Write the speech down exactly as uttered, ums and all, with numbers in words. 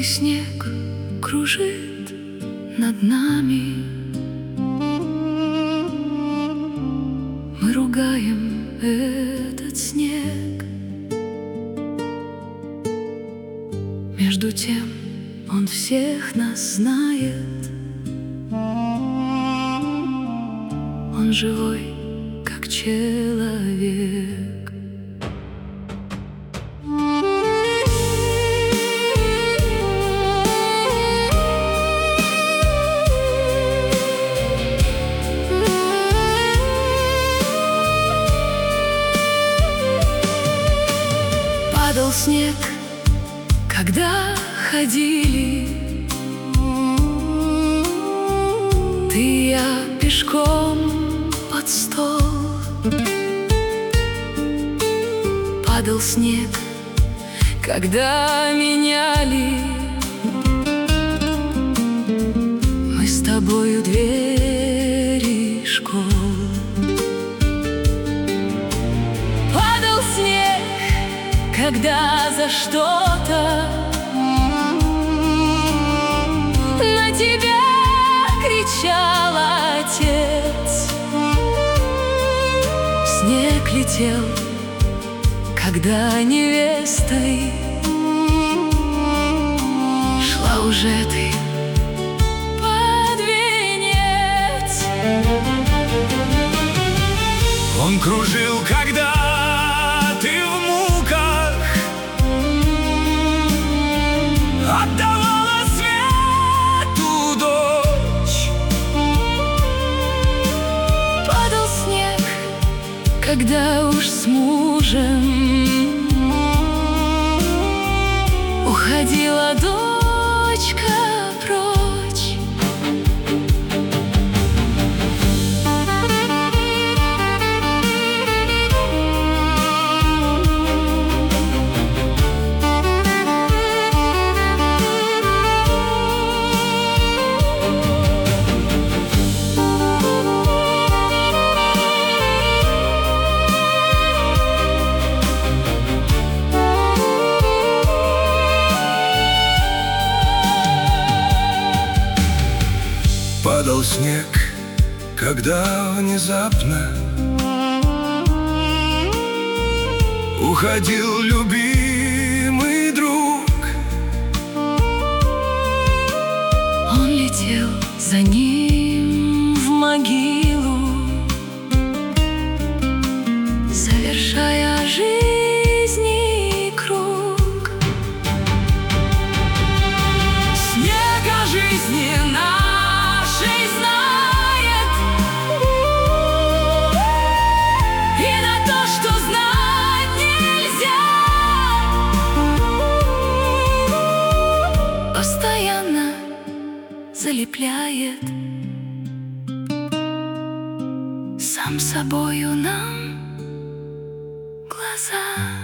Белый снег кружит над нами. Мы ругаем этот снег. Между тем он всех нас знает. Он живой, как человек. Падал снег, когда ходили ты и я пешком под стол. Падал снег, когда меняли мы с тобою двери школ. Падал снег, когда за что-то на тебя кричал отец. Снег летел, когда невестой шла уже ты под венец. Он кружил, когда ты в муках отдавала свету дочь. Падал снег, когда уж с мужем уходила дочка прочь. Падал снег, когда внезапно уходил любимый друг. Он летел за ним в могилу, завершая жизни круг. Снега жизни нашей знает, И на то, что знать нельзя, постоянно залепляет сам собою нам глаза.